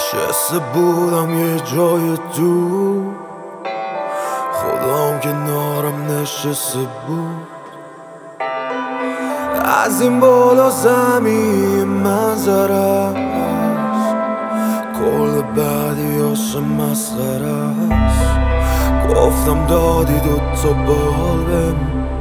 نشسته بودم یه جای دور، خدام کنارم نشسته بود. از این بالا زمین منظره است، کل بعدیاش مسخره است. گفتم دادی دوتا بال بهم،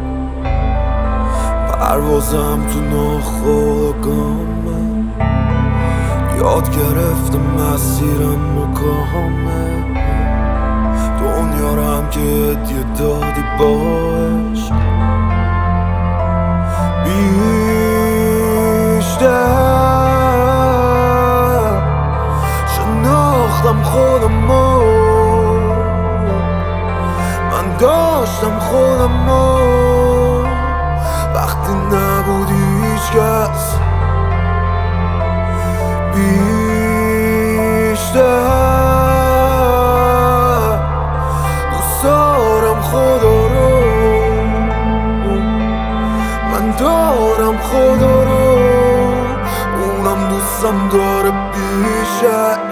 پروازم تو ناخودآگاهمه. یاد گرفتم مسیرم مکامه، دنیا رو هم که هدیه دادی با عشق. بیشتر شناختم خودمو، من داشتم خودمو وقتی نبودی هیچ کس. بیشتر دوست دارم خدا رو، من دارم خدا رو، اونم دوستم داره بیشک.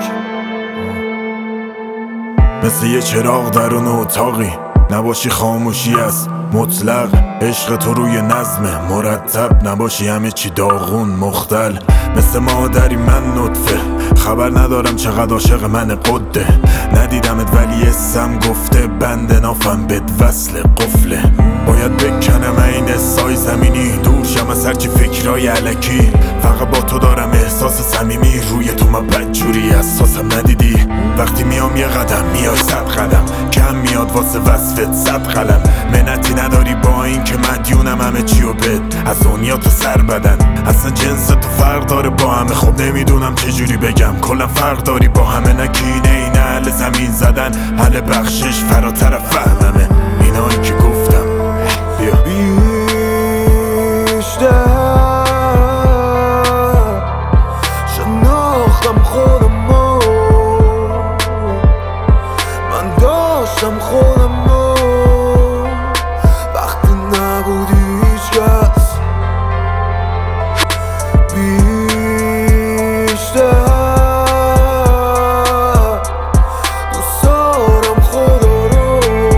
مثل یه چراغ در اون اتاقی نباشی، خاموشی است مطلق. عشق تو روی نظم مرتب نباشی، همه چی داغون مختل. مثل مادری من نطفه، خبر ندارم چقدر عاشق من قده. ندیدمت ولی اسم گفته، بند نافم بد وصل قفله. باید بکنم این سای زمینی، دورشم از هرچی فکرای علکی. فقط با تو دارم احساس صمیمی، روی تو من بدجوری اساسم ندیدی. وقتی میام یه قدم میای 100 قدم، کم میاد واسه وصفت 100 قلم. منتی نداری با این که مدیونم همه چی و بد از دنیا تو سر بدن. اصلا جنس تو فرق داره با همه، خب نمیدونم چجوری بگم. کلا فرق داری با همه، نکینه این اهل زمین زدن، اهل بخشش فراتر فهممه. اینایی که گفتم بیا. بیشتر شناختم خودمو، من داشتم خودمو وقتی نبودی هیچ کس. بیشتر دوست دارم خدا رو،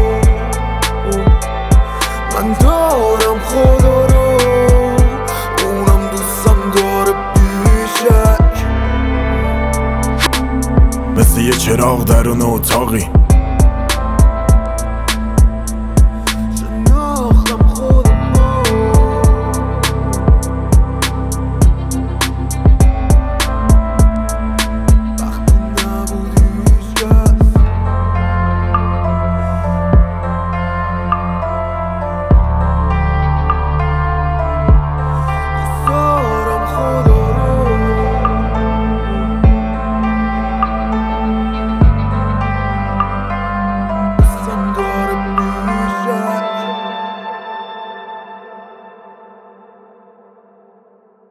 من دارم خدا رو، اونم دوستم داره بیشک. مثل یه چراغ در اون اتاقی